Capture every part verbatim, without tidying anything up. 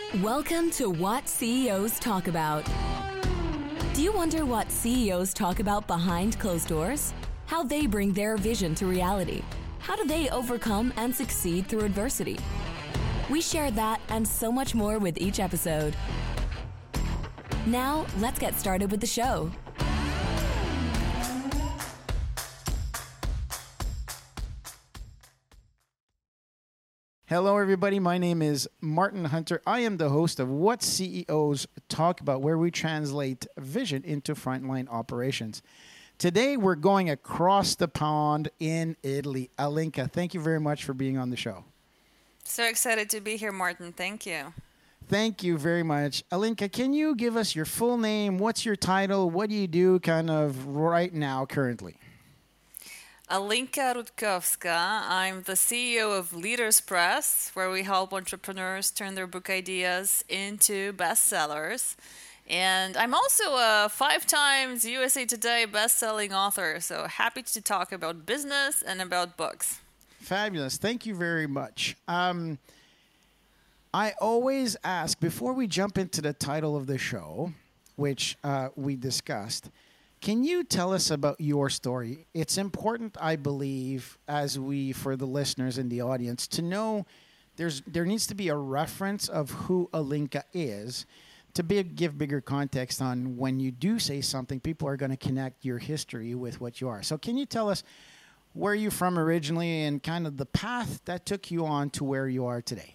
Welcome to What C E Os Talk About. Do you wonder what C E Os talk about behind closed doors? How they bring their vision to reality? How do they overcome and succeed through adversity? We share that and so much more with each episode. Now, let's get started with the show. Hello, everybody. My name is Martin Hunter. I am the host of What C E Os Talk About, where we translate vision into frontline operations. Today, we're going across the pond in Italy. Alinka, thank you very much for being on the show. So excited to be here, Martin. Thank you. Thank you very much. Alinka, can you give us your full name? What's your title? What do you do kind of right now, currently? Alinka Rutkowska. I'm the C E O of Leaders Press, where we help entrepreneurs turn their book ideas into bestsellers. And I'm also a five times U S A Today best-selling author, so happy to talk about business and about books. Fabulous. Thank you very much. Um, I always ask, before we jump into the title of the show, which uh, we discussed, can you tell us about your story? It's important, I believe, as we, for the listeners in the audience, to know there's there needs to be a reference of who Alinka is to be, give bigger context on when you do say something, people are going to connect your history with what you are. So can you tell us where you're from originally and kind of the path that took you on to where you are today?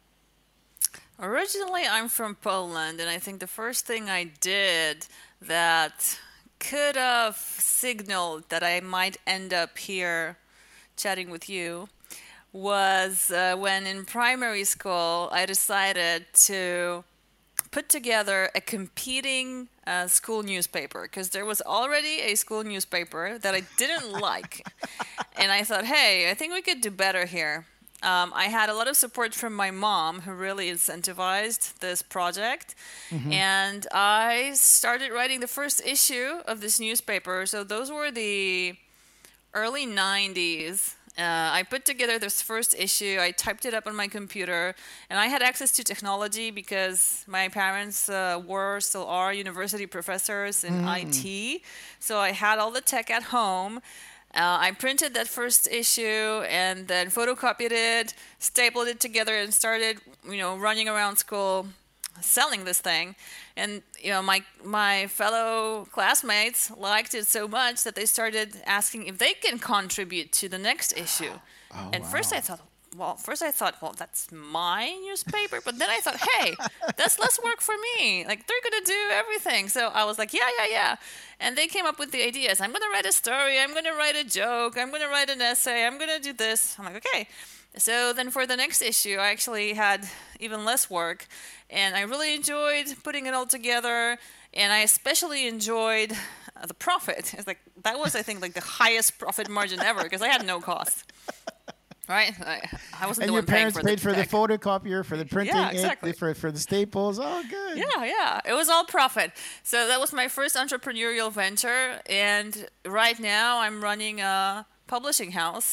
Originally, I'm from Poland, and I think the first thing I did that could have signaled that I might end up here chatting with you was uh, when in primary school I decided to put together a competing uh, school newspaper, because there was already a school newspaper that I didn't like. And I thought, hey, I think we could do better here. Um, I had a lot of support from my mom, who really incentivized this project. Mm-hmm. And I started writing the first issue of this newspaper. So those were the early nineties. Uh, I put together this first issue. I typed it up on my computer. And I had access to technology because my parents uh, were, still are, university professors in mm. I T. So I had all the tech at home. Uh, I printed that first issue and then photocopied it, stapled it together, and started, you know, running around school selling this thing. And, you know, my my fellow classmates liked it so much that they started asking if they can contribute to the next issue. Oh, and wow. first I thought, well, first I thought, well, that's my newspaper. But then I thought, hey, that's less work for me. Like, they're going to do everything. So I was like, yeah, yeah, yeah. And they came up with the ideas. I'm going to write a story. I'm going to write a joke. I'm going to write an essay. I'm going to do this. I'm like, okay. So then for the next issue, I actually had even less work. And I really enjoyed putting it all together. And I especially enjoyed uh, the profit. It's like, that was, I think, like the highest profit margin ever, because I had no cost. Right? I, I wasn't and the your one parents for paid the for tech. the photocopier, for the printing, yeah, exactly. ink, for, for the staples. Oh, good. Yeah, yeah. It was all profit. So that was my first entrepreneurial venture. And right now I'm running a publishing house.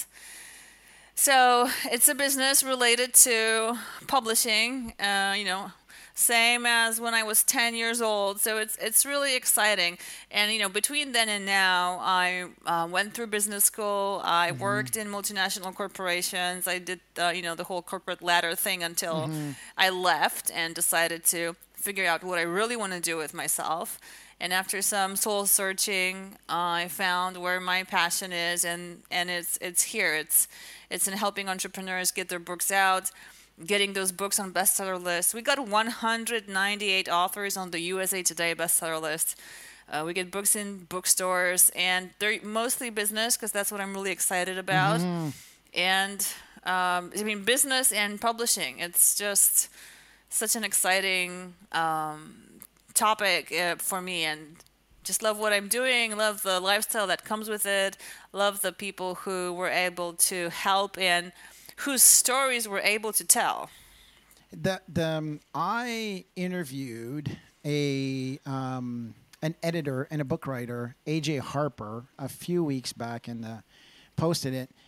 So it's a business related to publishing, uh, you know, same as when I was ten years old. So it's it's really exciting. And, you know, between then and now, I uh, went through business school. I mm-hmm. worked in multinational corporations. I did, uh, you know, the whole corporate ladder thing until mm-hmm. I left and decided to figure out what I really want to do with myself. And after some soul searching, uh, I found where my passion is, and, and it's it's here. It's it's in helping entrepreneurs get their books out, getting those books on bestseller lists. We got one hundred ninety-eight authors on the U S A Today bestseller list. Uh, we get books in bookstores, and they're mostly business, because that's what I'm really excited about. Mm-hmm. And um, I mean, business and publishing. It's just such an exciting um, topic uh, for me, and just love what I'm doing, love the lifestyle that comes with it, love the people who were able to help and whose stories we're able to tell. The, the, um, I interviewed a um, an editor and a book writer, A J Harper, a few weeks back, and uh, posted it.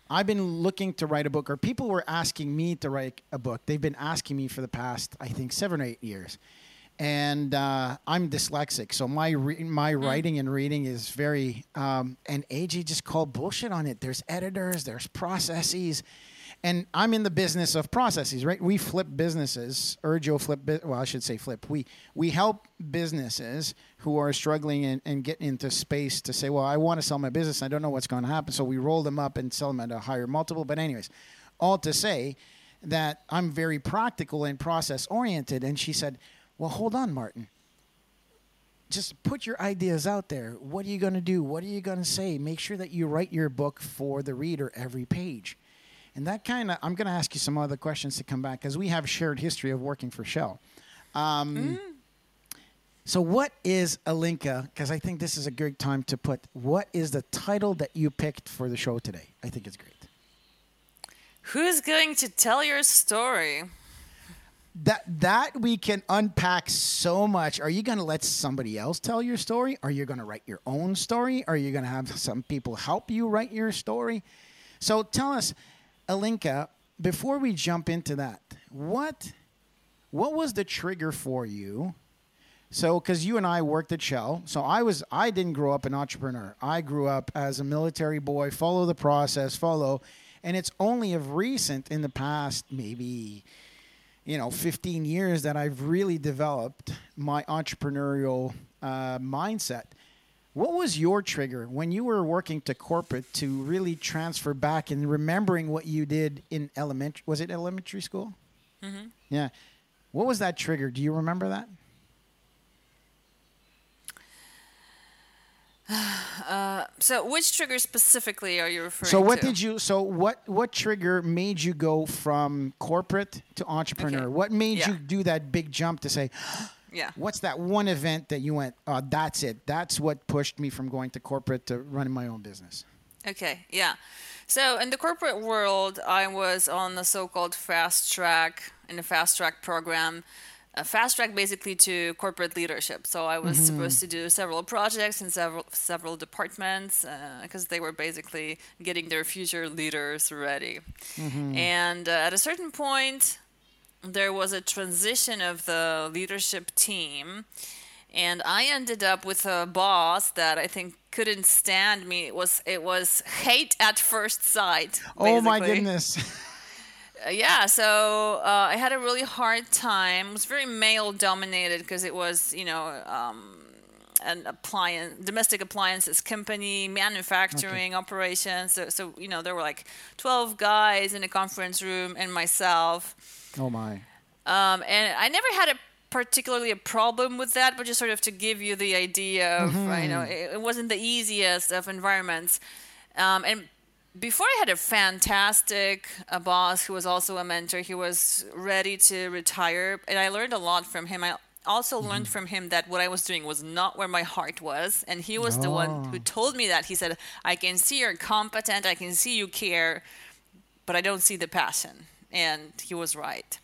I've been looking to write a book, or people were asking me to write a book. They've been asking me for the past, I think, seven or eight years. And uh, I'm dyslexic, so my re- my mm. writing and reading is very. Um, and A J just called bullshit on it. There's editors, there's processes, and I'm in the business of processes, right? We flip businesses. Urjo flip. Bu- well, I should say flip. We we help businesses who are struggling and, and get into space to say, well, I want to sell my business. I don't know what's going to happen, so we roll them up and sell them at a higher multiple. But anyways, all to say that I'm very practical and process oriented. And she said, well, hold on, Martin. Just put your ideas out there. What are you going to do? What are you going to say? Make sure that you write your book for the reader every page. And that kind of, I'm going to ask you some other questions to come back because we have shared history of working for Shell. Um, mm. So what is Alinka? Because I think this is a great time to put, what is the title that you picked for the show today? I think it's great. Who's going to tell your story? That that we can unpack so much. Are you going to let somebody else tell your story? Are you going to write your own story? Are you going to have some people help you write your story? So tell us, Alinka, before we jump into that, what what was the trigger for you? So, because you and I worked at Shell, so I was I didn't grow up an entrepreneur. I grew up as a military boy. Follow the process, follow, and it's only of recent in the past maybe. you know, fifteen years that I've really developed my entrepreneurial uh, mindset. What was your trigger when you were working to corporate to really transfer back and remembering what you did in elementary, was it elementary school? Mm-hmm. Yeah. What was that trigger? Do you remember that? Uh, so which trigger specifically are you referring to? So what to? did you, so what, what trigger made you go from corporate to entrepreneur? Okay. What made yeah. you do that big jump to say, yeah. what's that one event that you went, oh, that's it. That's what pushed me from going to corporate to running my own business. Okay. Yeah. So in the corporate world, I was on the so-called fast track, in the fast track program. A fast track basically to corporate leadership. So I was mm-hmm. supposed to do several projects in several several departments because uh, they were basically getting their future leaders ready. Mm-hmm. And uh, at a certain point, there was a transition of the leadership team. And I ended up with a boss that I think couldn't stand me. It was, it was hate at first sight, basically. Oh, my goodness. Yeah, so uh, I had a really hard time. It was very male-dominated because it was, you know, um, an appliance, domestic appliances company, manufacturing okay. operations. So, so, you know, there were like twelve guys in a conference room and myself. Oh, my. Um, and I never had a particularly a problem with that, but just sort of to give you the idea of, mm-hmm. you know, it, it wasn't the easiest of environments. Um, and Before I had a fantastic uh, boss who was also a mentor. He was ready to retire, and I learned a lot from him. I also mm. learned from him that what I was doing was not where my heart was, and he was oh. the one who told me that. He said, I can see you're competent, I can see you care, but I don't see the passion. And he was right.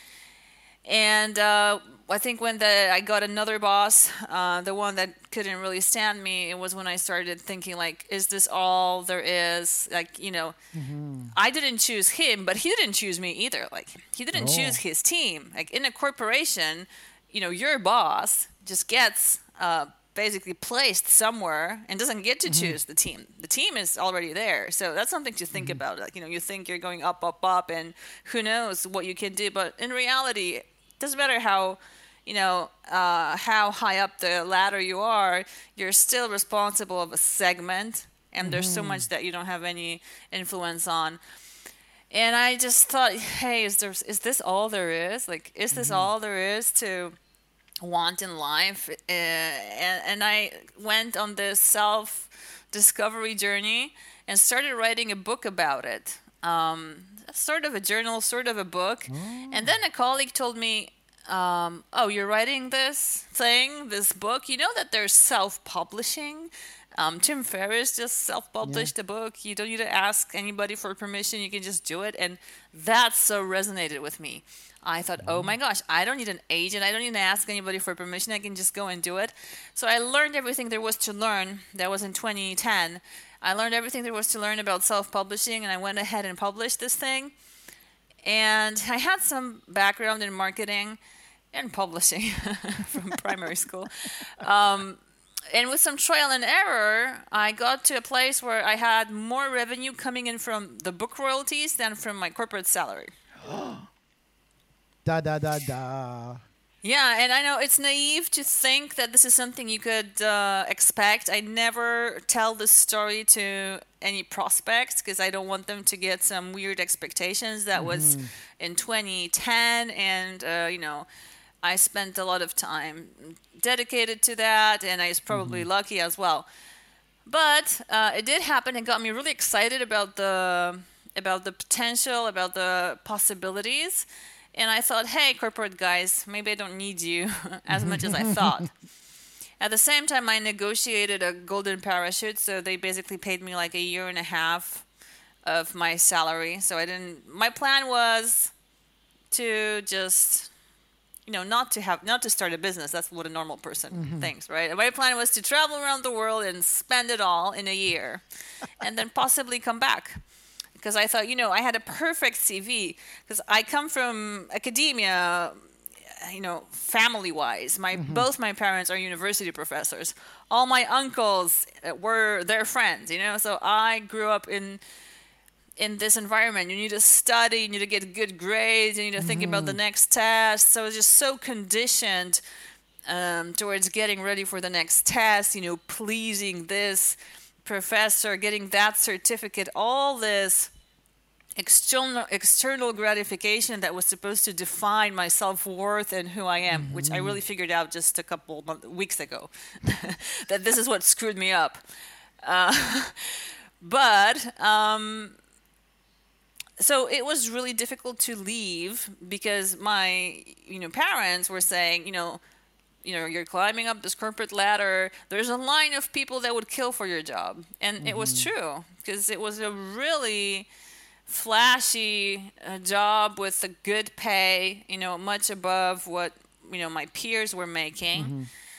And uh, I think when the, I got another boss, uh, the one that couldn't really stand me, it was when I started thinking, like, is this all there is? Like, you know, mm-hmm. I didn't choose him, but he didn't choose me either. Like, he didn't oh. choose his team. Like, in a corporation, you know, your boss just gets uh, basically placed somewhere and doesn't get to mm-hmm. choose the team. The team is already there. So that's something to think mm-hmm. about. Like, you know, you think you're going up, up, up, and who knows what you can do. But in reality, doesn't matter how, you know, uh, how high up the ladder you are, you're still responsible of a segment, and mm-hmm. there's so much that you don't have any influence on. And I just thought, hey, is there, is this all there is? Like, is this mm-hmm. all there is to want in life? Uh, and, and I went on this self-discovery journey and started writing a book about it. Um, sort of a journal, sort of a book. Oh. And then a colleague told me, um, oh, you're writing this thing, this book? You know that there's self-publishing? Um, Tim Ferriss just self-published yeah. a book. You don't need to ask anybody for permission. You can just do it. And that so resonated with me. I thought, oh my gosh, I don't need an agent. I don't need to ask anybody for permission. I can just go and do it. So I learned everything there was to learn. That was in twenty ten. I learned everything there was to learn about self-publishing, and I went ahead and published this thing. And I had some background in marketing and publishing from primary school. Um, and with some trial and error, I got to a place where I had more revenue coming in from the book royalties than from my corporate salary. Da da da da. Yeah, and I know it's naive to think that this is something you could uh, expect. I never tell this story to any prospects because I don't want them to get some weird expectations. That mm-hmm. was in twenty ten, and uh, you know, I spent a lot of time dedicated to that, and I was probably mm-hmm. lucky as well. But uh, it did happen and got me really excited about the about the potential, about the possibilities. And I thought, hey, corporate guys, maybe I don't need you as much as I thought. At the same time, I negotiated a golden parachute, so they basically paid me like a year and a half of my salary. So I didn't. My plan was to just, you know, not to have, not to start a business. That's what a normal person mm-hmm. thinks, right? My plan was to travel around the world and spend it all in a year, and then possibly come back. Because I thought, you know, I had a perfect C V. Because I come from academia, you know, family-wise. My mm-hmm. both my parents are university professors. All my uncles were their friends, you know. So I grew up in in this environment. You need to study, you need to get good grades, you need to mm-hmm. think about the next test. So I was just so conditioned um, towards getting ready for the next test, you know, pleasing this professor, getting that certificate, all this external external gratification that was supposed to define my self-worth and who I am, mm-hmm. which I really figured out just a couple months, weeks ago, that this is what screwed me up. Uh, but um, so it was really difficult to leave because my, you know, parents were saying, you know, you know, you're climbing up this corporate ladder. There's a line of people that would kill for your job. And mm-hmm. it was true because it was a really flashy uh, job with a good pay, you know, much above what, you know, my peers were making. Mm-hmm.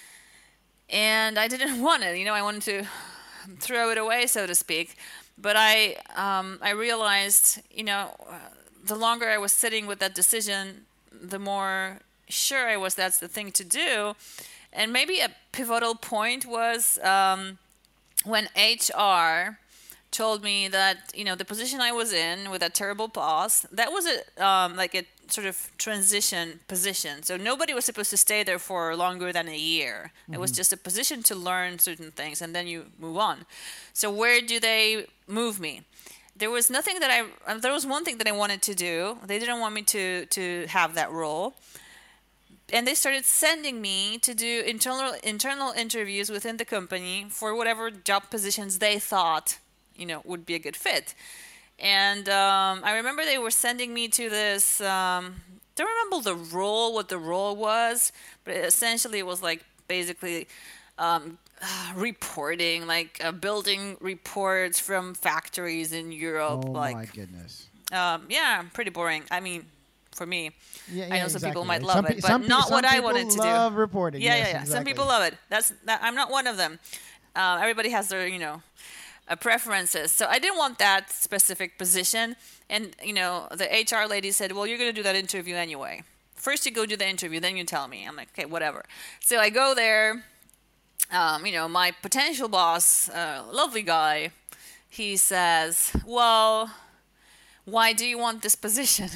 And I didn't want it. You know, I wanted to throw it away, so to speak. But I, um, I realized, you know, uh, the longer I was sitting with that decision, the more sure I was that's the thing to do. And maybe a pivotal point was um, when H R told me that, you know, the position I was in with that terrible boss, that was a um, like a sort of transition position. So nobody was supposed to stay there for longer than a year. Mm-hmm. It was just a position to learn certain things and then you move on. So where do they move me? There was nothing that I, there was one thing that I wanted to do. They didn't want me to, to have that role. And they started sending me to do internal internal interviews within the company for whatever job positions they thought, you know, would be a good fit. And um, I remember they were sending me to this, um, don't remember the role, what the role was, but essentially it was like basically um, uh, reporting, like uh, building reports from factories in Europe. Oh like, my goodness. Um, yeah, pretty boring. I mean, for me. Yeah, yeah, I know some exactly. people might Some love pe- it, but some pe- not some what I people wanted to do. love reporting. Yeah, yes, yeah, yeah. Exactly. Some people love it. That's that, I'm not one of them. Uh, everybody has their, you know, uh, preferences. So I didn't want that specific position. And, you know, the H R lady said, well, you're going to do that interview anyway. First you go do the interview, then you tell me. I'm like, okay, whatever. So I go there. Um, you know, my potential boss, uh, lovely guy, he says, well, why do you want this position?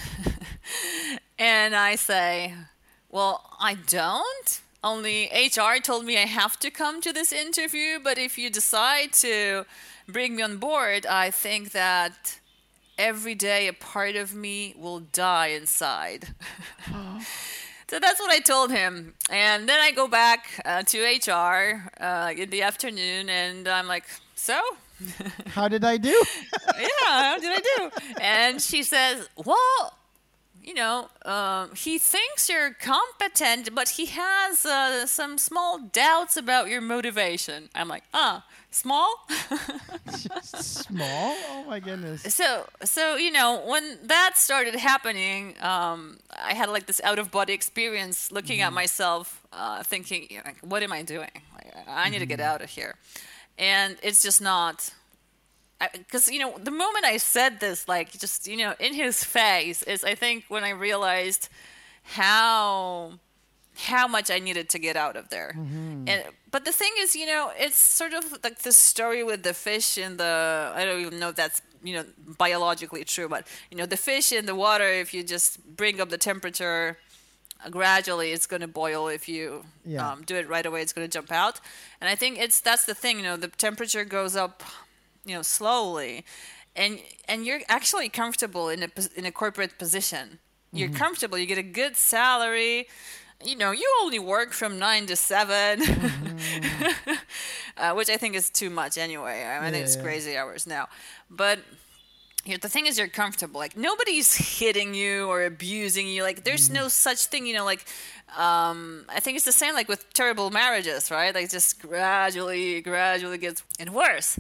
And I say, well, I don't. Only H R told me I have to come to this interview, but if you decide to bring me on board, I think that every day a part of me will die inside. So that's what I told him. And then I go back uh, to H R uh, in the afternoon, and I'm like, so? How did I do? Yeah, how did I do? And she says, well, you know, um, he thinks you're competent, but he has uh, some small doubts about your motivation. I'm like, ah, small? Just small? Oh my goodness. So, so you know, when that started happening, um, I had like this out-of-body experience looking mm-hmm. at myself, uh, thinking, like, what am I doing? Like, I need mm-hmm. to get out of here. And it's just not because you know the moment I said this, like just you know in his face, is I think when I realized how how much I needed to get out of there. Mm-hmm. And but the thing is, you know, it's sort of like the story with the fish in the, I don't even know if that's, you know, biologically true, but you know, the fish in the water, if you just bring up the temperature uh, gradually, it's going to boil. If you Yeah. um, do it right away, it's going to jump out. And I think it's that's the thing, you know, the temperature goes up, you know, slowly, and and you're actually comfortable in a pos- in a corporate position. You're Mm-hmm. comfortable. You get a good salary. You know, you only work from nine to seven, Mm-hmm. uh, which I think is too much anyway. I, mean, I think it's Yeah. crazy hours now. But you know, the thing is, you're comfortable. Like nobody's hitting you or abusing you. Like there's Mm-hmm. no such thing. You know, like um, I think it's the same like with terrible marriages, right? Like just gradually, gradually gets and worse.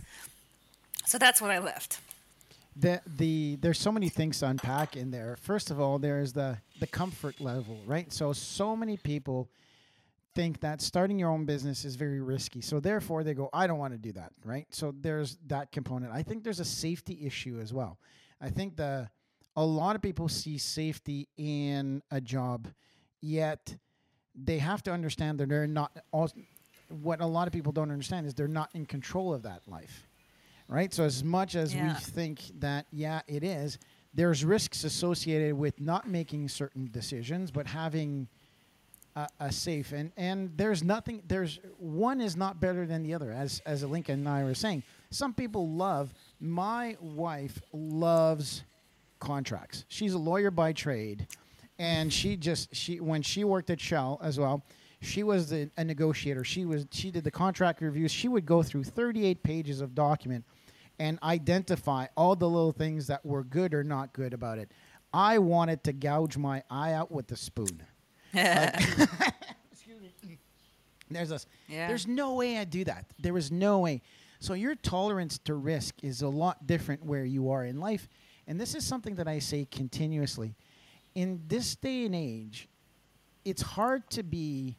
So that's when I left. the the there's so many things to unpack in there. First of all, there's the the comfort level, right? So so many people think that starting your own business is very risky. So therefore they go, I don't want to do that, right? So there's that component. I think there's a safety issue as well. I think the a lot of people see safety in a job, yet they have to understand that they're not all, what a lot of people don't understand is they're not in control of that life. Right? So as much as we Yeah. think that, yeah, it is, there's risks associated with not making certain decisions, but having a, a safe and and there's nothing. There's one is not better than the other, as as Alinka and I were saying. Some people love. My wife loves contracts. She's a lawyer by trade, and she just she when she worked at Shell as well. She was the, a negotiator. She was she did the contract reviews. She would go through thirty-eight pages of document and identify all the little things that were good or not good about it. I wanted to gouge my eye out with the spoon. There's a, Yeah. there's no way I'd do that. There was no way. So your tolerance to risk is a lot different where you are in life. And this is something that I say continuously. In this day and age, it's hard to be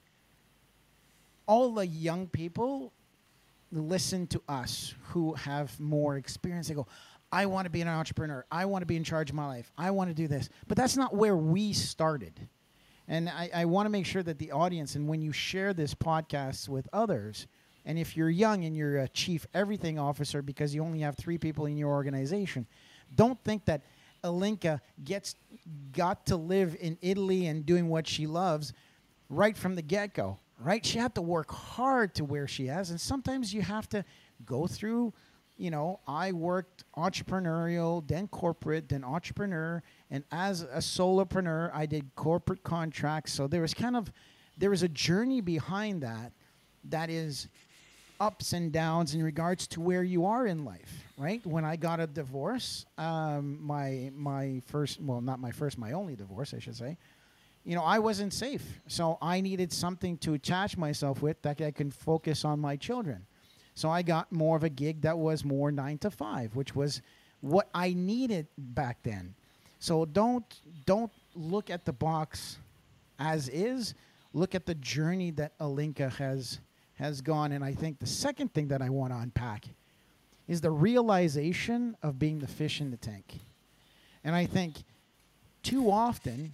all the young people listen to us who have more experience. They go, I want to be an entrepreneur. I want to be in charge of my life. I want to do this. But that's not where we started. And I, I want to make sure that the audience, and when you share this podcast with others, and if you're young and you're a chief everything officer because you only have three people in your organization, don't think that Alinka gets got to live in Italy and doing what she loves right from the get-go, right? She had to work hard to where she has, and sometimes you have to go through, you know, I worked entrepreneurial, then corporate, then entrepreneur, and as a solopreneur, I did corporate contracts. So there was kind of, there was a journey behind that that is ups and downs in regards to where you are in life, right? When I got a divorce, um, my my first, well, not my first, my only divorce, I should say, you know, I wasn't safe. So I needed something to attach myself with that I can focus on my children. So I got more of a gig that was more nine to five, which was what I needed back then. So don't don't look at the box as is. Look at the journey that Alinka has has gone. And I think the second thing that I want to unpack is the realization of being the fish in the tank. And I think too often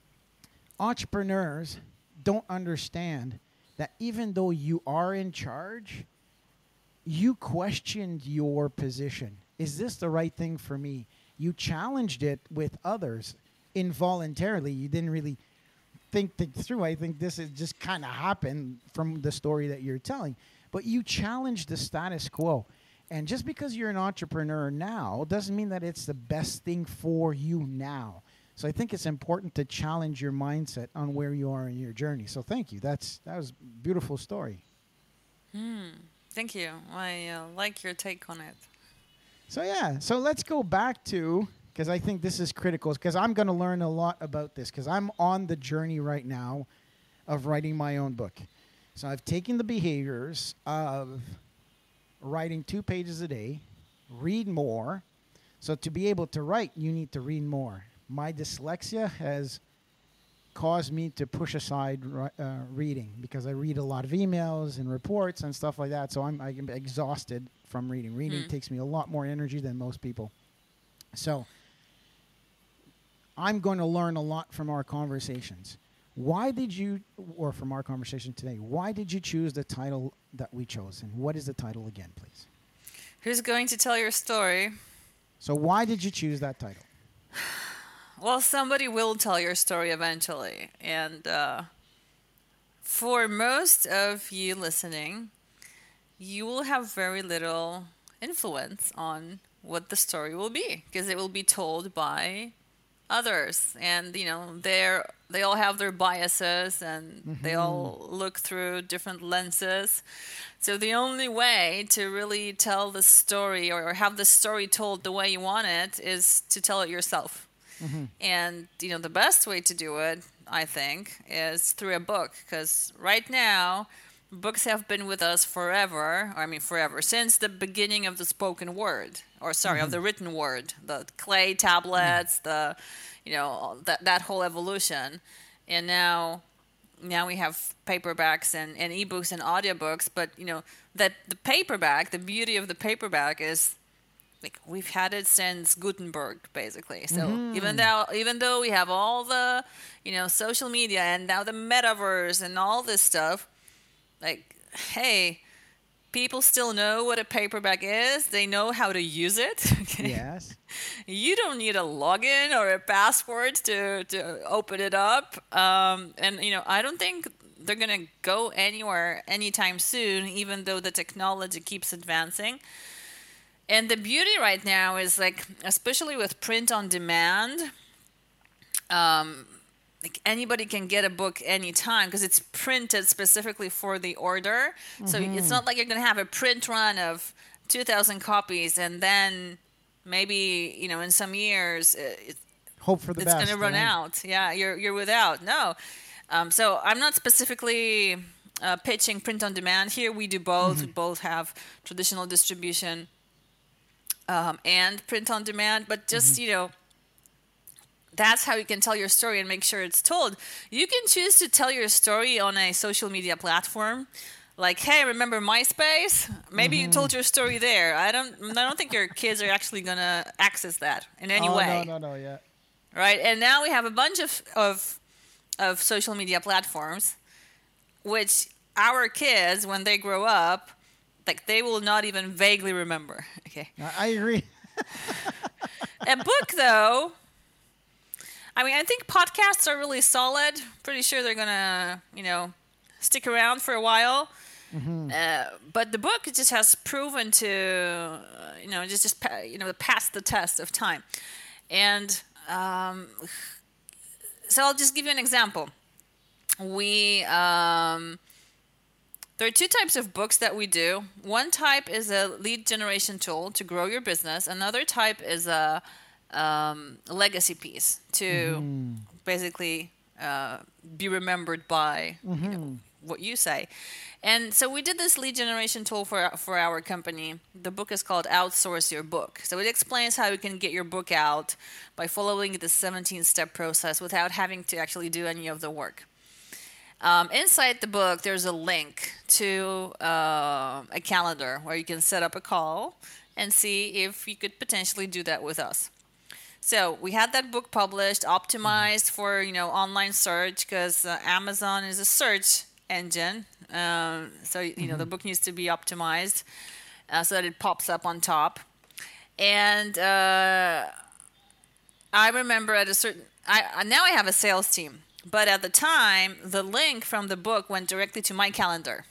entrepreneurs don't understand that even though you are in charge, you questioned your position. Is this the right thing for me? You challenged it with others involuntarily. You didn't really think it through. I think this is just kind of happened from the story that you're telling. But you challenged the status quo. And just because you're an entrepreneur now doesn't mean that it's the best thing for you now. So I think it's important to challenge your mindset on where you are in your journey. So thank you. That's that was a beautiful story. Thank you. I uh, like your take on it. So yeah, so let's go back to, because I think this is critical, because I'm going to learn a lot about this, because I'm on the journey right now of writing my own book. So I've taken the behaviors of writing two pages a day, read more. So to be able to write, you need to read more. My dyslexia has caused me to push aside uh, reading because I read a lot of emails and reports and stuff like that. So I'm, I'm exhausted from reading. Reading mm. takes me a lot more energy than most people. So I'm going to learn a lot from our conversations. Why did you, or from our conversation today, why did you choose the title that we chose? And what is the title again, please? Who's going to tell your story? So why did you choose that title? Well, somebody will tell your story eventually. And uh, for most of you listening, you will have very little influence on what the story will be because it will be told by others. And, you know, they're, they all have their biases and mm-hmm. they all look through different lenses. So the only way to really tell the story or have the story told the way you want it is to tell it yourself. Mm-hmm. And, you know, the best way to do it, I think, is through a book. Because right now, books have been with us forever. I mean, forever. Since the beginning of the spoken word. Or, sorry, mm-hmm. of the written word. The clay tablets, mm-hmm. the, you know, that, that whole evolution. And now... Now we have paperbacks and, and ebooks and audiobooks, but you know that the paperback, the beauty of the paperback is like we've had it since Gutenberg, basically. So mm-hmm. even though even though we have all the you know social media and now the metaverse and all this stuff, like hey, people still know what a paperback is. They know how to use it. Okay? Yes. You don't need a login or a password to, to open it up. Um, and, you know, I don't think they're going to go anywhere anytime soon, even though the technology keeps advancing. And the beauty right now is, like, especially with print on demand, um, like anybody can get a book anytime because it's printed specifically for the order. Mm-hmm. So it's not like you're going to have a print run of two thousand copies and then maybe, you know, in some years it, hope for the it's best. It's going to run right? out. Yeah, you're you're without. No. Um, so I'm not specifically uh, pitching print on demand here. We do both. Mm-hmm. We both have traditional distribution um, and print on demand. But just, mm-hmm. you know, that's how you can tell your story and make sure it's told. You can choose to tell your story on a social media platform. Like, hey, remember MySpace? Maybe mm-hmm. you told your story there. I don't I don't think your kids are actually going to access that in any oh, way. No, no, no, yeah. Right? And now we have a bunch of, of of social media platforms which our kids, when they grow up, like they will not even vaguely remember. Okay. I agree. A book, though, I mean, I think podcasts are really solid. Pretty sure they're going to, you know, stick around for a while. Mm-hmm. Uh, but the book just has proven to, uh, you know, just, just you know, pass the test of time. And um, so I'll just give you an example. We, um, there are two types of books that we do. One type is a lead generation tool to grow your business. Another type is a um, legacy piece to mm-hmm. basically uh, be remembered by mm-hmm. you know, what you say. And so we did this lead generation tool for for our company. The book is called Outsource Your Book. So it explains how you can get your book out by following the seventeen-step process without having to actually do any of the work. Um, inside the book, there's a link to uh, a calendar where you can set up a call and see if you could potentially do that with us. So we had that book published, optimized for, you know, online search because uh, Amazon is a search engine. Um, so, you mm-hmm. know, the book needs to be optimized uh, so that it pops up on top. And uh, I remember at a certain... I now I have a sales team. But at the time, the link from the book went directly to my calendar.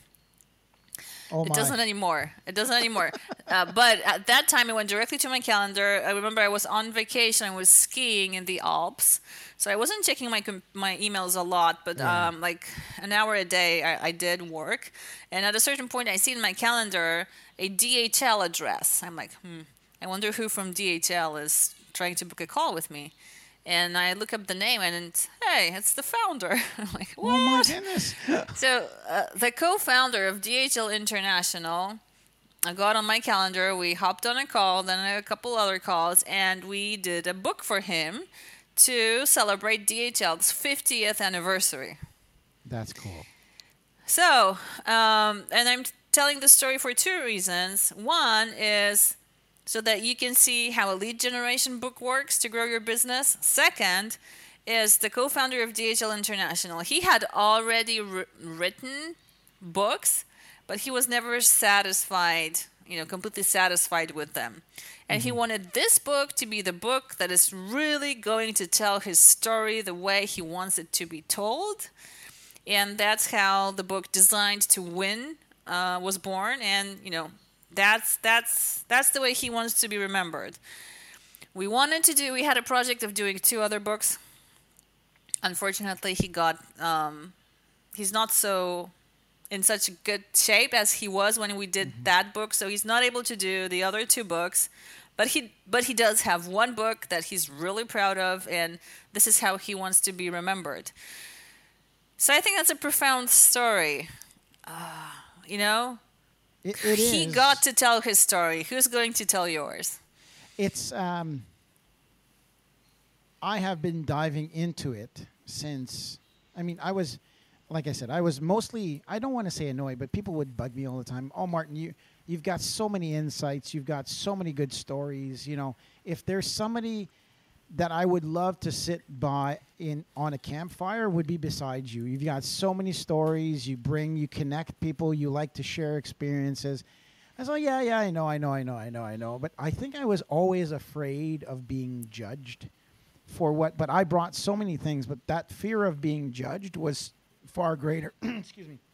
Oh it my. doesn't anymore. It doesn't anymore. uh, but at that time, it went directly to my calendar. I remember I was on vacation. I was skiing in the Alps. So I wasn't checking my com- my emails a lot. But yeah. um, like an hour a day, I, I did work. And at a certain point, I see in my calendar a D H L address. I'm like, hmm, I wonder who from D H L is trying to book a call with me. And I look up the name, and it's, hey, it's the founder. I'm like, what? Oh, my goodness. So uh, the co-founder of D H L International, I got on my calendar. We hopped on a call, then a couple other calls, and we did a book for him to celebrate D H L's fiftieth anniversary. That's cool. So, um, and I'm telling the story for two reasons. One is so that you can see how a lead generation book works to grow your business. Second is the co-founder of D H L International. He had already r- written books, but he was never satisfied, you know, completely satisfied with them. And mm-hmm. he wanted this book to be the book that is really going to tell his story the way he wants it to be told. And that's how the book Designed to Win uh, was born. And, you know, that's that's that's the way he wants to be remembered. We wanted to do, we had a project of doing two other books. Unfortunately, he got, um, he's not so in such good shape as he was when we did mm-hmm. that book. So he's not able to do the other two books. But he but he does have one book that he's really proud of, and this is how he wants to be remembered. So I think that's a profound story. Uh, you know? It, it he is. got to tell his story. Who's going to tell yours? It's, um, I have been diving into it since, I mean, I was, like I said, I was mostly, I don't want to say annoyed, but people would bug me all the time. Oh, Martin, you, you've got so many insights. You've got so many good stories. You know, if there's somebody that I would love to sit by in on a campfire, would be beside you. You've got so many stories you bring, you connect people, you like to share experiences. I was like, yeah, yeah, I know, I know, I know, I know, I know. But I think I was always afraid of being judged for what, but I brought so many things, but that fear of being judged was far greater. Excuse me.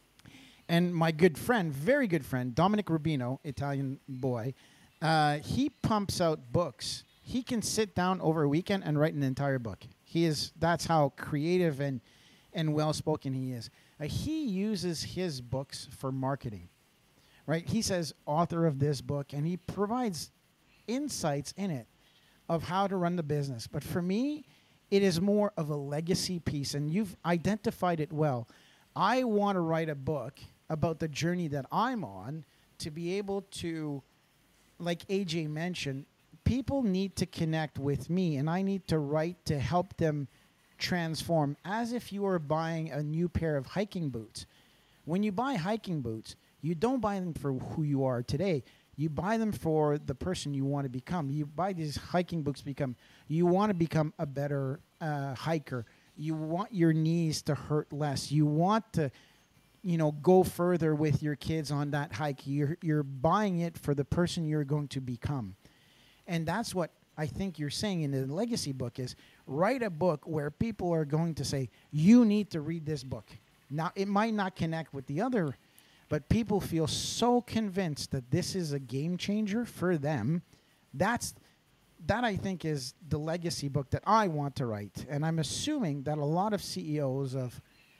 And my good friend, very good friend, Dominic Rubino, Italian boy, uh, he pumps out books. He can sit down over a weekend and write an entire book. He is, that's how creative and, and well-spoken he is. Uh, he uses his books for marketing, right? He says, author of this book, and he provides insights in it of how to run the business. But for me, it is more of a legacy piece, and you've identified it well. I want to write a book about the journey that I'm on to be able to, like A J mentioned, people need to connect with me, and I need to write to help them transform, as if you were buying a new pair of hiking boots. When you buy hiking boots, you don't buy them for who you are today. You buy them for the person you want to become. You buy these hiking boots become, you want to become a better uh, hiker. You want your knees to hurt less. You want to, you know, go further with your kids on that hike. You're, you're buying it for the person you're going to become. And that's what I think you're saying in the legacy book is write a book where people are going to say, you need to read this book. Now, it might not connect with the other, but people feel so convinced that this is a game changer for them. That's, that I think is the legacy book that I want to write. And I'm assuming that a lot of C E Os of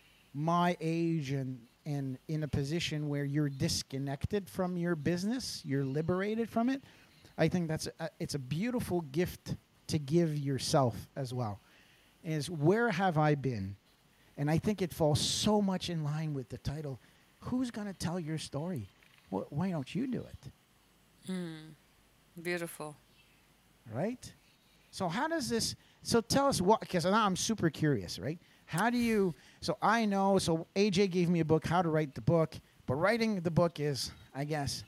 my age and, and in a position where you're disconnected from your business, you're liberated from it, I think that's a, it's a beautiful gift to give yourself as well, is where have I been? And I think it falls so much in line with the title, who's going to tell your story? Wh- why don't you do it? Mm, beautiful. Right? So how does this, so tell us what, because now I'm super curious, right? How do you, so I know, so A J gave me a book, how to write the book, but writing the book is, I guess,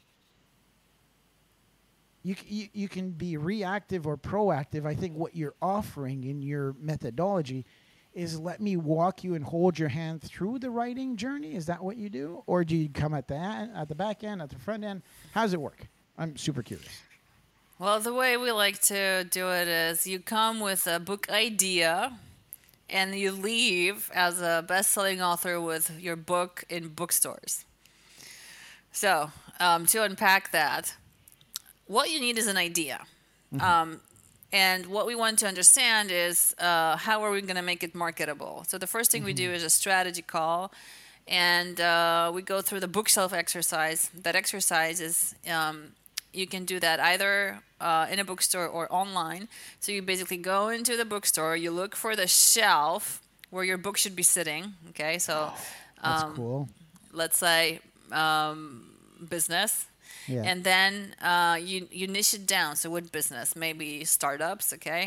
You, you you can be reactive or proactive. I think what you're offering in your methodology is let me walk you and hold your hand through the writing journey. Is that what you do? Or do you come at the end, at the back end, at the front end? How does it work? I'm super curious. Well, the way we like to do it is you come with a book idea and you leave as a best-selling author with your book in bookstores. So um, to unpack that, what you need is an idea. Mm-hmm. Um, and what we want to understand is uh, how are we going to make it marketable? So the first thing mm-hmm. we do is a strategy call. And uh, we go through the bookshelf exercise. That exercise is, um, you can do that either uh, in a bookstore or online. So you basically go into the bookstore, you look for the shelf where your book should be sitting. Okay, so That's um, cool. Let's say um, business. Yeah. And then uh, you, you niche it down. So what business? Maybe startups, okay?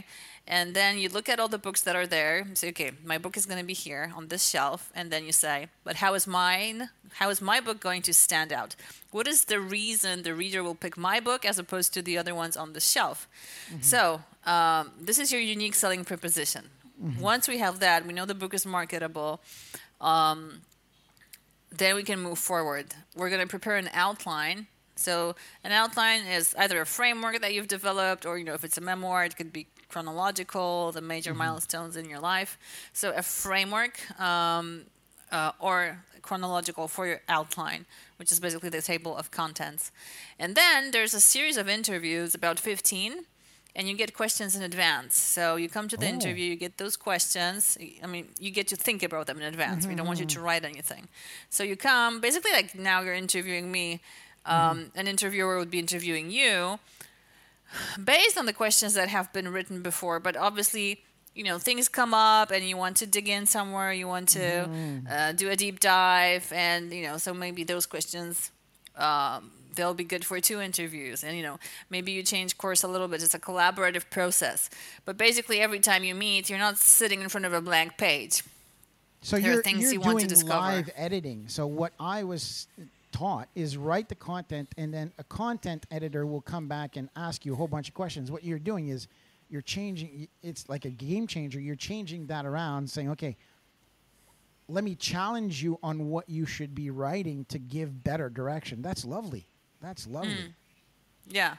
And then you look at all the books that are there. You say, okay, my book is going to be here on this shelf. And then you say, but how is mine? How is my book going to stand out? What is the reason the reader will pick my book as opposed to the other ones on the shelf? Mm-hmm. So um, this is your unique selling proposition. Mm-hmm. Once we have that, we know the book is marketable. Um, then we can move forward. We're going to prepare an outline. So an outline is either a framework that you've developed, or, you know, if it's a memoir, it could be chronological, the major mm-hmm. milestones in your life. So a framework um, uh, or chronological for your outline, which is basically the table of contents. And then there's a series of interviews, about fifteen, and you get questions in advance. So you come to the oh. interview, you get those questions. I mean, you get to think about them in advance. Mm-hmm. We don't want you to write anything. So you come, basically like now you're interviewing me. Um, mm-hmm. An interviewer would be interviewing you based on the questions that have been written before. But obviously, you know, things come up and you want to dig in somewhere. You want to mm-hmm. uh, do a deep dive. And, you know, so maybe those questions, um, they'll be good for two interviews. And, you know, maybe you change course a little bit. It's a collaborative process. But basically, every time you meet, you're not sitting in front of a blank page. So there you're, are things you're you doing want to discover. Live editing. So what I was taught is write the content, and then a content editor will come back and ask you a whole bunch of questions. What you're doing is you're changing. It's like a game changer. You're changing that around, saying, okay, let me challenge you on what you should be writing to give better direction. That's lovely. That's lovely. Mm. Yeah.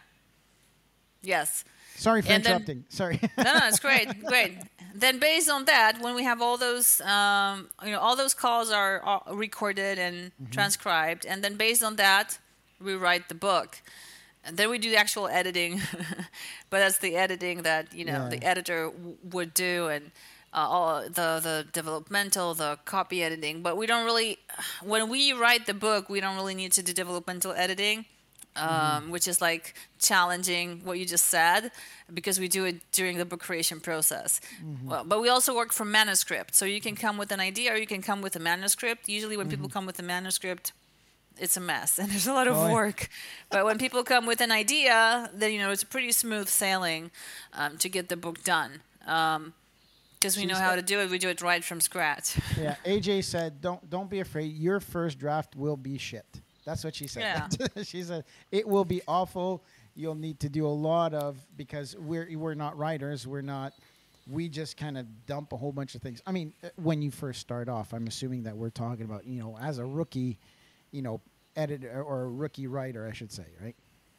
Yes. Sorry for and interrupting. Then, Sorry. no, no, it's great. Great. Then based on that, when we have all those, um, you know, all those calls are, are recorded and mm-hmm. transcribed. And then based on that, we write the book. And then we do the actual editing. But that's the editing that, you know, yeah. the editor w- would do. And uh, all the, the developmental, the copy editing. But we don't really, when we write the book, we don't really need to do developmental editing. Um, mm-hmm. Which is like challenging what you just said, because we do it during the book creation process. Mm-hmm. Well, but we also work from manuscript. So you can come with an idea or you can come with a manuscript. Usually when mm-hmm. people come with a manuscript, it's a mess and there's a lot of oh, work. Yeah. But when people come with an idea, then, you know, it's pretty smooth sailing um, to get the book done. Um, Because we know how to do it. We do it right from scratch. Yeah, A J said, don't, don't be afraid. Your first draft will be shit. That's what she said. Yeah. She said, it will be awful. You'll need to do a lot of, because we're we're not writers. We're not, we just kind of dump a whole bunch of things. I mean, when you first start off, I'm assuming that we're talking about, you know, as a rookie, you know, editor or a rookie writer, I should say, right?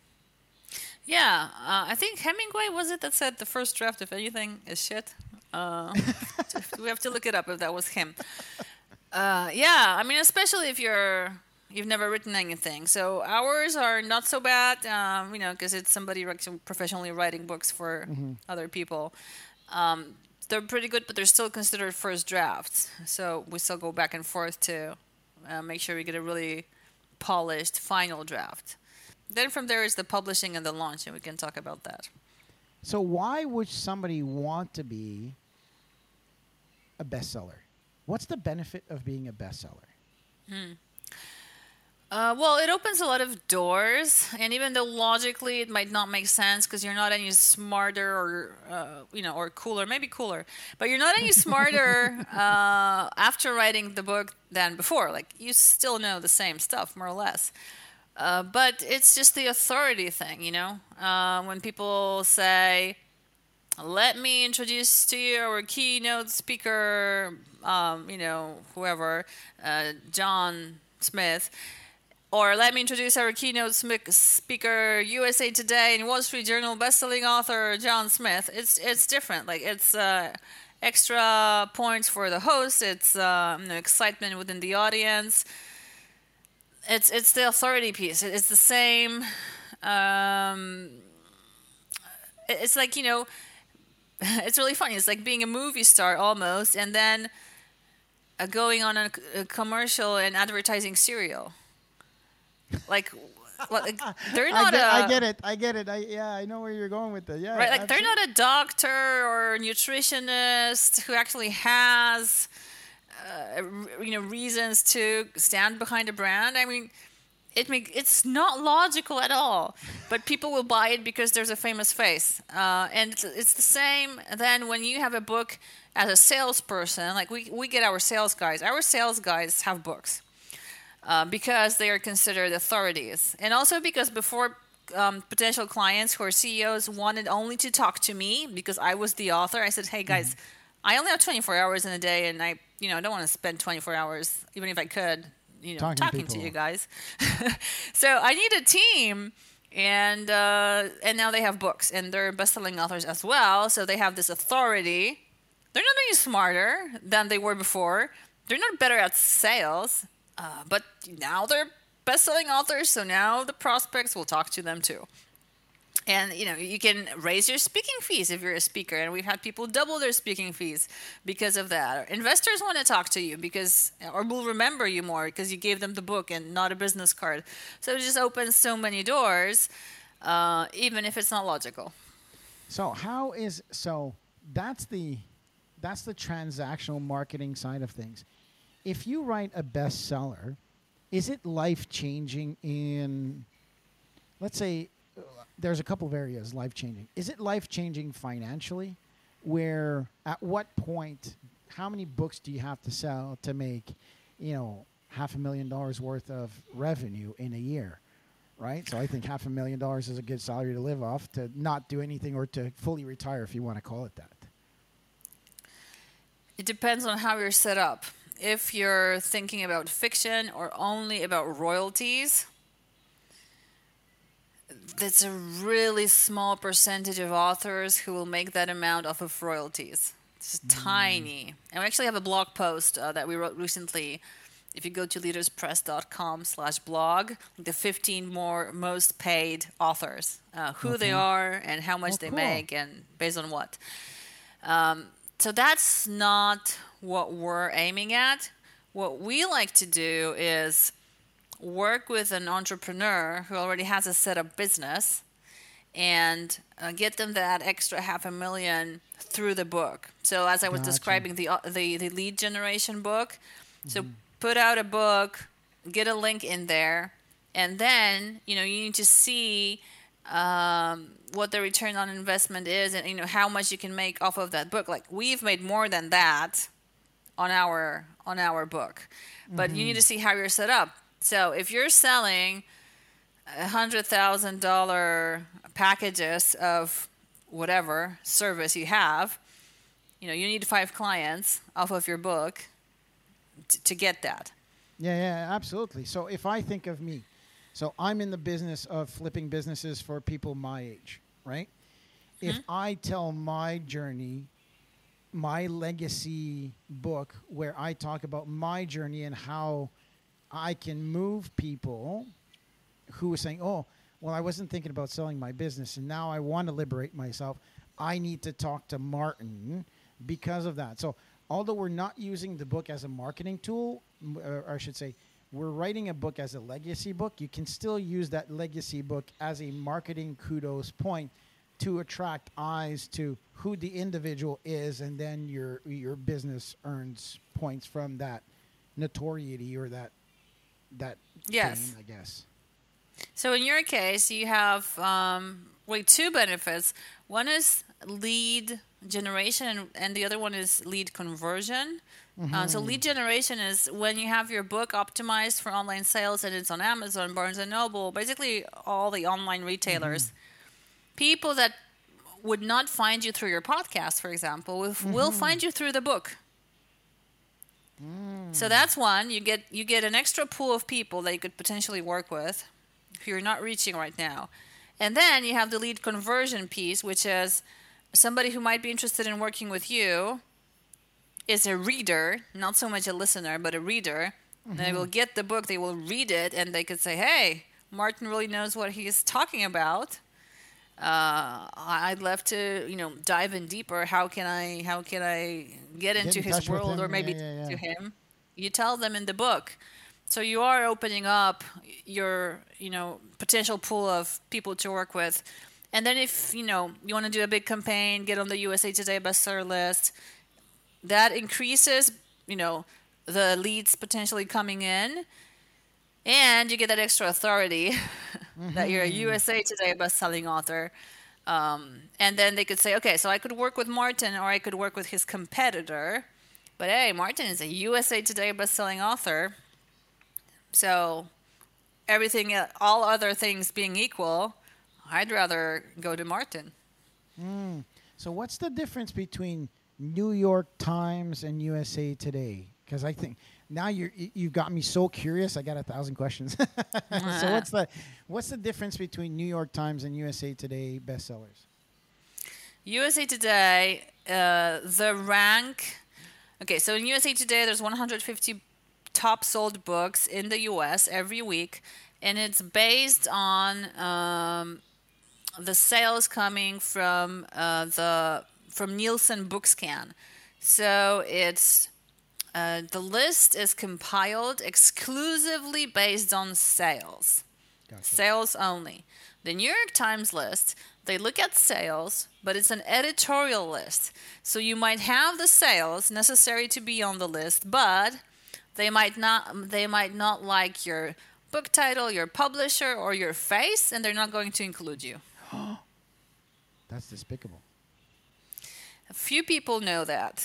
Yeah. Uh, I think Hemingway, was it, that said the first draft of anything is shit? Uh, we have to look it up if that was him. Uh, yeah. I mean, especially if you're... You've never written anything. So ours are not so bad, um, you know, because it's somebody professionally writing books for mm-hmm. other people. Um, they're pretty good, but they're still considered first drafts. So we still go back and forth to uh, make sure we get a really polished final draft. Then from there is the publishing and the launch, and we can talk about that. So why would somebody want to be a bestseller? What's the benefit of being a bestseller? Hmm. Uh, well, it opens a lot of doors, and even though logically it might not make sense because you're not any smarter or uh, you know, or cooler, maybe cooler, but you're not any smarter uh, after writing the book than before. Like, you still know the same stuff, more or less. Uh, but it's just the authority thing, you know. Uh, when people say, "Let me introduce to you our keynote speaker," um, you know, whoever, uh, John Smith. Or let me introduce our keynote speaker, U S A Today and Wall Street Journal bestselling author John Smith. It's it's different. Like, it's uh, extra points for the host. It's uh, you know, excitement within the audience. It's it's the authority piece. It's the same. Um, it's like, you know, it's really funny. It's like being a movie star almost, and then uh, going on a, a commercial and advertising cereal. Like, well, like, they're not I get, a... I get it. I get it. I, yeah, I know where you're going with that. Yeah, right, like, absolutely. they're not a doctor or a nutritionist who actually has, uh, you know, reasons to stand behind a brand. I mean, It make, it's not logical at all, but people will buy it because there's a famous face. Uh, and it's, it's the same then when you have a book as a salesperson. Like we, we get our sales guys. Our sales guys have books uh, because they are considered authorities. And also because before um, potential clients who are C E Os wanted only to talk to me because I was the author. I said, hey guys, mm-hmm. I only have twenty-four hours in a day, and I you know don't want to spend twenty-four hours, even if I could, you know, talking, talking to you guys. So I need a team, and uh, and now they have books, and they're best-selling authors as well. So they have this authority. They're not any smarter than they were before. They're not better at sales, uh, but now they're best-selling authors. So now the prospects will talk to them too. And, you know, you can raise your speaking fees if you're a speaker. And we've had people double their speaking fees because of that. Or investors want to talk to you because, or will remember you more because you gave them the book and not a business card. So it just opens so many doors, uh, even if it's not logical. So how is, so that's the, that's the transactional marketing side of things. If you write a bestseller, is it life-changing in, let's say, there's a couple of areas life-changing. Is it life-changing financially? Where, at what point, how many books do you have to sell to make, you know, half a million dollars worth of revenue in a year, right? So I think half a million dollars is a good salary to live off, to not do anything or to fully retire, if you want to call it that. It depends on how you're set up. If you're thinking about fiction or only about royalties, that's a really small percentage of authors who will make that amount off of royalties. It's mm. tiny. And we actually have a blog post uh, that we wrote recently. If you go to leaderspress.com slash blog, the fifteen more most paid authors, uh, who okay. they are and how much oh, they cool. make and based on what. Um, so that's not what we're aiming at. What we like to do is work with an entrepreneur who already has a set up business and uh, get them that extra half a million through the book. So as I was gotcha. describing the, uh, the the lead generation book, mm-hmm. so put out a book, get a link in there, and then you know you need to see um, what the return on investment is, and you know how much you can make off of that book. Like we've made more than that on our on our book, but mm-hmm. you need to see how you're set up. So if you're selling one hundred thousand dollars packages of whatever service you have, you know, you need five clients off of your book t- to get that. Yeah, yeah, absolutely. So if I think of me, so I'm in the business of flipping businesses for people my age, right? Mm-hmm. If I tell my journey, my legacy book, where I talk about my journey and how I can move people who are saying, oh, well, I wasn't thinking about selling my business, and now I want to liberate myself. I need to talk to Martin because of that. So although we're not using the book as a marketing tool, or I should say, we're writing a book as a legacy book, you can still use that legacy book as a marketing kudos point to attract eyes to who the individual is, and then your your business earns points from that notoriety or that that yes. game, I guess. So in your case, you have um, wait two benefits. One is lead generation, and, and the other one is lead conversion. Mm-hmm. Uh, so lead generation is when you have your book optimized for online sales, and it's on Amazon, Barnes and Noble, basically all the online retailers. Mm-hmm. People that would not find you through your podcast, for example, will, mm-hmm. will find you through the book. Mm. So that's one. You get you get an extra pool of people that you could potentially work with who you're not reaching right now. And then you have the lead conversion piece, which is somebody who might be interested in working with you is a reader, not so much a listener, but a reader. Mm-hmm. They will get the book, they will read it, and they could say, hey, Martin really knows what he's talking about. Uh, I'd love to, you know, dive in deeper. How can I, how can I get into get in his world, or maybe yeah, yeah, yeah. to him? You tell them in the book. So you are opening up your, you know, potential pool of people to work with. And then if, you know, you want to do a big campaign, get on the U S A Today bestseller list, that increases, you know, the leads potentially coming in. and you get that extra authority that you're a U S A Today best-selling author. Um, and then they could say, okay, so I could work with Martin or I could work with his competitor. But hey, Martin is a U S A Today best-selling author. So everything, uh, all other things being equal, I'd rather go to Martin. Mm. So what's the difference between New York Times and U S A Today? Because I think now you're, you you got me so curious. I got a thousand questions. So what's the what's the difference between New York Times and U S A Today bestsellers? U S A Today, uh, the rank. Okay, so in U S A Today, there's one hundred fifty top sold books in the U S every week, and it's based on um, the sales coming from uh, the from Nielsen Bookscan. So it's uh, the list is compiled exclusively based on sales. Gotcha. Sales only. The New York Times list, they look at sales, but it's an editorial list. So you might have the sales necessary to be on the list, but they might not they might not like your book title, your publisher, or your face, and they're not going to include you. That's despicable. A few people know that.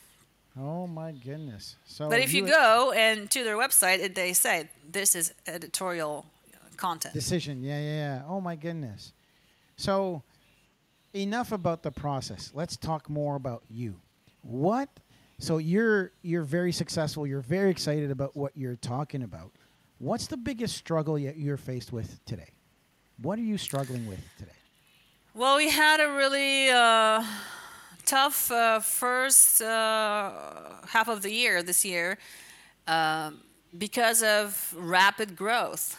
Oh my goodness. So But if you U- go and to their website, it- they say this is editorial content. Decision, yeah, yeah, yeah. Oh my goodness. So, enough about the process. Let's talk more about you. What? So you're you're very successful. You're very excited about what you're talking about. What's the biggest struggle yet you're faced with today? What are you struggling with today? Well, we had a really uh, tough uh, first uh, half of the year this year um, because of rapid growth.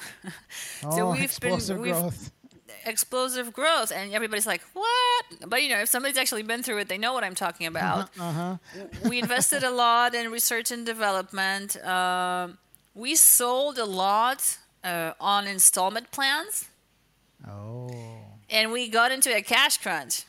Oh, explosive we've- growth. explosive growth, and everybody's like, "What?" But you know, if somebody's actually been through it, they know what I'm talking about. Uh-huh. We invested a lot in research and development. Um, we sold a lot uh, on installment plans, Oh. and we got into a cash crunch.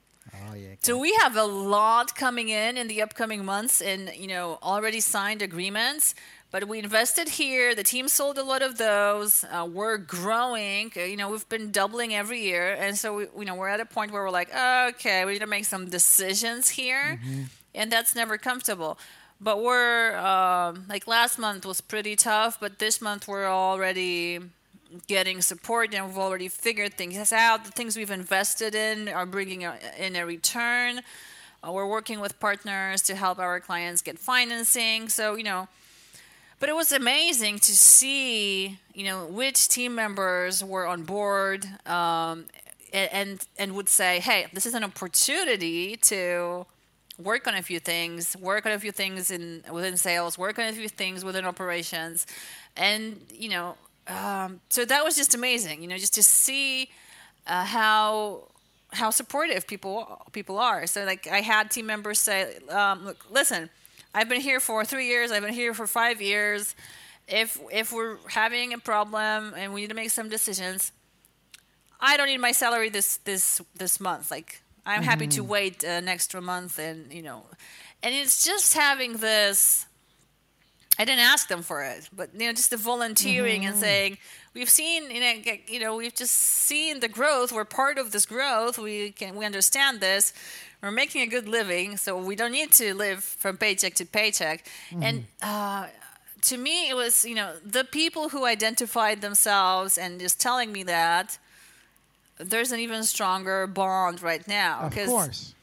Oh yeah. So we have a lot coming in in the upcoming months, and you know, already signed agreements. But we invested here. The team sold a lot of those. Uh, we're growing. Uh, You know, we've been doubling every year, and so we, you know, we're at a point where we're like, okay, we need to make some decisions here, and that's never comfortable. But we're um, like last month was pretty tough, but this month we're already getting support, and we've already figured things out. The things we've invested in are bringing a, in a return. Uh, we're working with partners to help our clients get financing. So you know. But it was amazing to see, you know, which team members were on board um, and and would say, "Hey, this is an opportunity to work on a few things, work on a few things in within sales, work on a few things within operations," and you know, um, so that was just amazing, you know, just to see uh, how how supportive people people are. So like, I had team members say, um, "Look, listen." I've been here for three years. I've been here for five years. If if we're having a problem and we need to make some decisions, I don't need my salary this this this month. Like I'm mm-hmm. happy to wait an extra month, and you know, and it's just having this. I didn't ask them for it, but you know, just the volunteering mm-hmm. and saying, we've seen, you know, you know, we've just seen the growth. We're part of this growth. We can we understand this. We're making a good living, so we don't need to live from paycheck to paycheck. Mm-hmm. And uh, to me, it was, you know, the people who identified themselves and just telling me that there's an even stronger bond right now. Of course.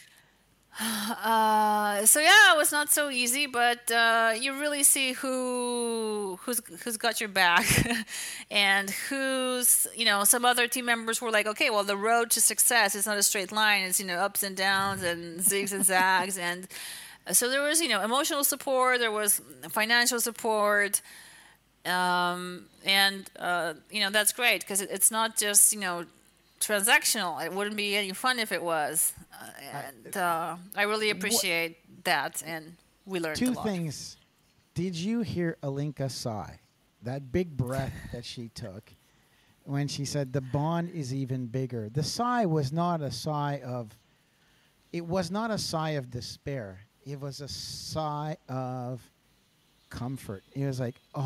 Uh, so yeah, it was not so easy, but uh, you really see who who's who's got your back, and who's, you know, some other team members were like, okay, well, the road to success is not a straight line; it's, you know, ups and downs and zigs and zags, and so there was, you know, emotional support, there was financial support, um, and uh, you know, that's great because it, it's not just, you know, transactional. It wouldn't be any fun if it was. Uh, and uh, I really appreciate what, that, and we learned two a lot. things. Did you hear Alinka sigh? That big breath that she took when she said the bond is even bigger. The sigh was not a sigh of. It was not a sigh of despair. It was a sigh of comfort. It was like, oh,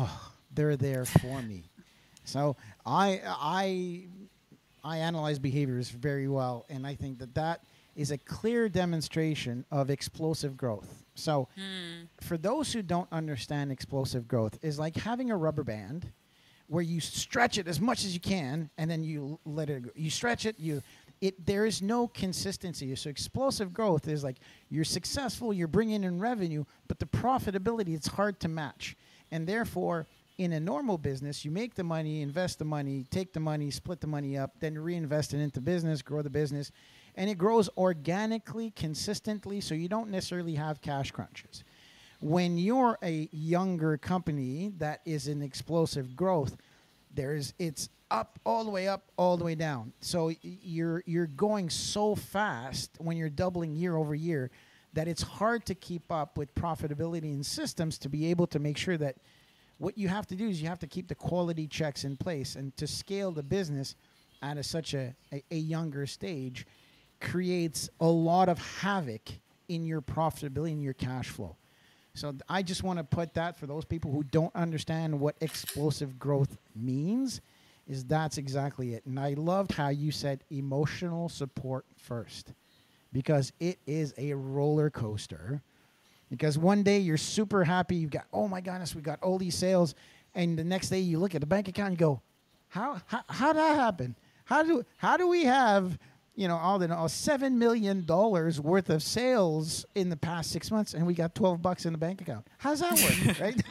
they're there for me. So I I I analyze behaviors very well, and I think that that is a clear demonstration of explosive growth. So Mm. for those who don't understand explosive growth, is like having a rubber band where you stretch it as much as you can, and then you l- let it go. You stretch it, you it. There is no consistency. So explosive growth is like you're successful, you're bringing in revenue, but the profitability, it's hard to match. And therefore, in a normal business, you make the money, invest the money, take the money, split the money up, then reinvest it into business, grow the business, and it grows organically, consistently, so you don't necessarily have cash crunches. When you're a younger company that is in explosive growth, there's it's up all the way up, all the way down. So y- you're you're going so fast when you're doubling year over year that it's hard to keep up with profitability and systems to be able to make sure that what you have to do is you have to keep the quality checks in place, and to scale the business at a, such a, a, a younger stage creates a lot of havoc in your profitability and your cash flow. So th- I just want to put that for those people who don't understand what explosive growth means, is that's exactly it. And I loved how you said emotional support first, because it is a roller coaster. Because one day you're super happy, you've got, oh my goodness, we got all these sales, and the next day you look at the bank account and you go, how how how did that happen? How do how do we have, you know, all the all seven million dollars worth of sales in the past six months, and we got twelve bucks in the bank account? How's that work, right?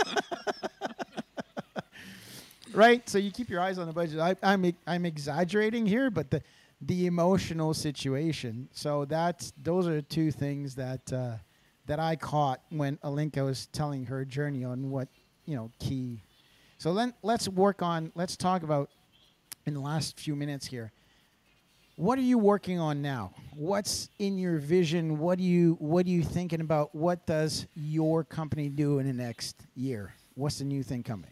Right. So you keep your eyes on the budget. I, I'm e- I'm exaggerating here, but the the emotional situation. So that's those are two things that. Uh, that I caught when Alinka was telling her journey on what, you know, key. So then let's work on, let's talk about in the last few minutes here. What are you working on now? What's in your vision? What do you, what are you thinking about? What does your company do in the next year? What's the new thing coming?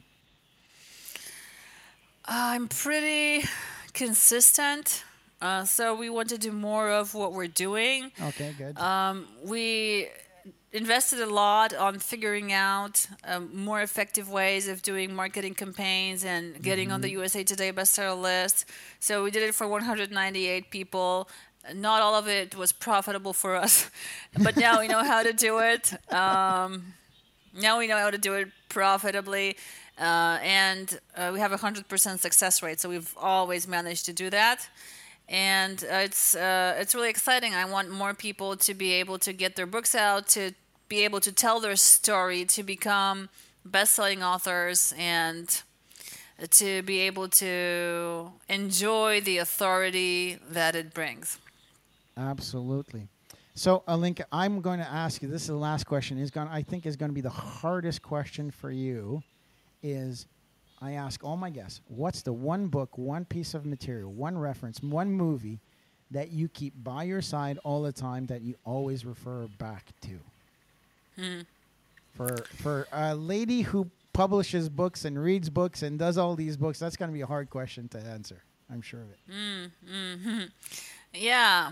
I'm pretty consistent. Uh, so we want to do more of what we're doing. Okay, good. Um, we invested a lot on figuring out um, more effective ways of doing marketing campaigns and getting on the U S A Today bestseller list. So we did it for one hundred ninety-eight people. Not all of it was profitable for us, but now we know how to do it. Um, now we know how to do it profitably, uh, and uh, we have a one hundred percent success rate. So we've always managed to do that. And uh, it's uh, it's really exciting. I want more people to be able to get their books out, to be able to tell their story, to become best-selling authors, and to be able to enjoy the authority that it brings. Absolutely. So, Alinka, I'm going to ask you, this is the last question, is going I think is going to be the hardest question for you, is I ask all my guests, what's the one book, one piece of material, one reference, one movie that you keep by your side all the time that you always refer back to? Hmm. For for a lady who publishes books and reads books and does all these books, that's going to be a hard question to answer. I'm sure of it. Mm, hmm Yeah.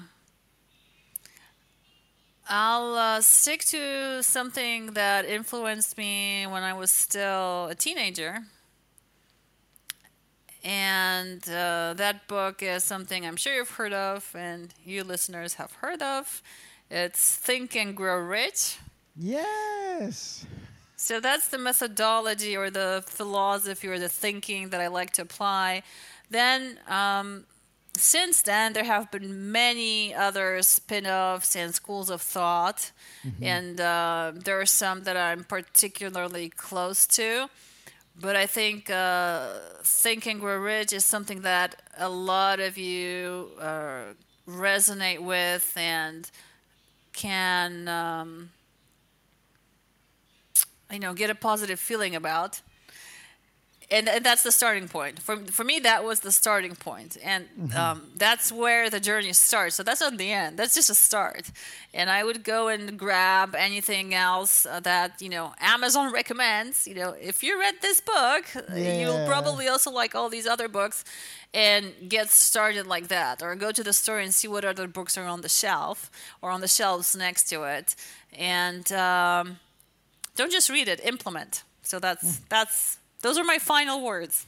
I'll uh, stick to something that influenced me when I was still a teenager. And uh, that book is something I'm sure you've heard of, and you listeners have heard of. It's Think and Grow Rich. Yes. So that's the methodology or the philosophy or the thinking that I like to apply. Then, um, since then, there have been many other spin-offs and schools of thought, Mm-hmm. and uh, there are some that I'm particularly close to. But I think uh, Think and Grow Rich is something that a lot of you uh, resonate with and can, um, you know, get a positive feeling about. And, and that's the starting point. For, for me, that was the starting point. And um, that's where the journey starts. So that's not the end. That's just a start. And I would go and grab anything else uh, that, you know, Amazon recommends. You know, if you read this book, Yeah. you'll probably also like all these other books, and get started like that. Or go to the store and see what other books are on the shelf or on the shelves next to it. And um, don't just read it, implement. So that's that's Those are my final words.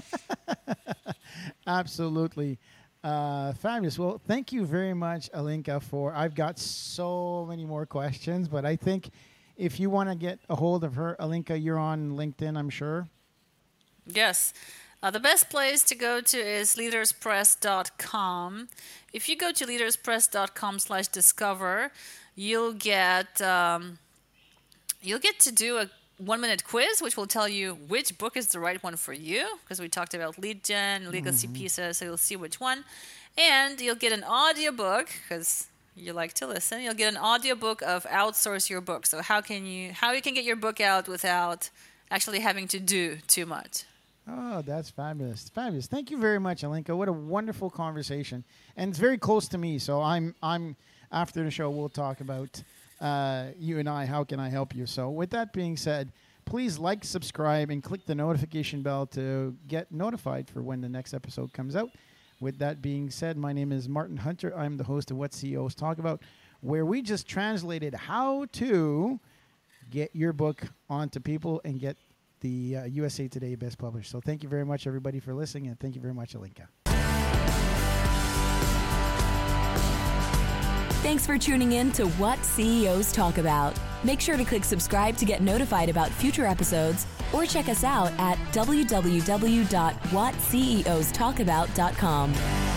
Absolutely. Uh, fabulous. Well, thank you very much, Alinka, for, I've got so many more questions, but I think if you want to get a hold of her, Alinka, you're on LinkedIn, I'm sure. Yes. Uh, the best place to go to is leaders press dot com. If you go to leaders press dot com slash discover, you'll get um, you'll get to do a one-minute quiz, which will tell you which book is the right one for you, because we talked about lead gen, legacy mm-hmm. pieces, so you'll see which one. And you'll get an audiobook, because you like to listen. You'll get an audiobook of Outsource Your Book. So how can you how you can get your book out without actually having to do too much. Oh, that's fabulous. Fabulous. Thank you very much, Alinka. What a wonderful conversation. And it's very close to me, so I'm I'm after the show we'll talk about uh, you and I, how can I help you. So with that being said, please like, subscribe, and click the notification bell to get notified for when the next episode comes out. With that being said, my name is Martin Hunter. I'm the host of What C E Os Talk About, where we just translated how to get your book onto people and get the uh, U S A Today Best Published. So thank you very much, everybody, for listening, and thank you very much, Alinka. Thanks for tuning in to What C E Os Talk About. Make sure to click subscribe to get notified about future episodes, or check us out at w w w dot what c e os talk about dot com.